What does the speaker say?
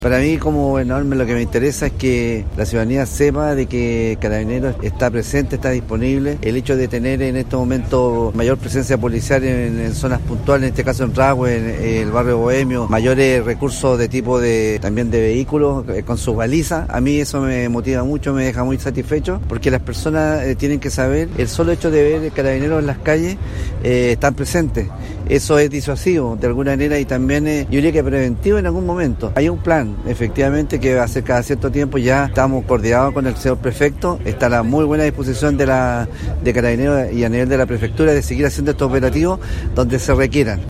Para mí como gobernador lo que me interesa es que la ciudadanía sepa de que Carabineros está presente, está disponible. El hecho de tener en este momento mayor presencia policial en zonas puntuales, en este caso en Rahue, en el barrio Bohemio, mayores recursos de tipo también de vehículos con sus balizas, a mí eso me motiva mucho, me deja muy satisfecho, porque las personas tienen que saber, el solo hecho de ver Carabineros en las calles están presentes. Eso es disuasivo de alguna manera y también yo diría que preventivo en algún momento. Hay un plan, efectivamente, que va a ser cada cierto tiempo. Ya estamos coordinados con el señor prefecto, está a la muy buena disposición de Carabineros y a nivel de la prefectura de seguir haciendo estos operativos donde se requieran.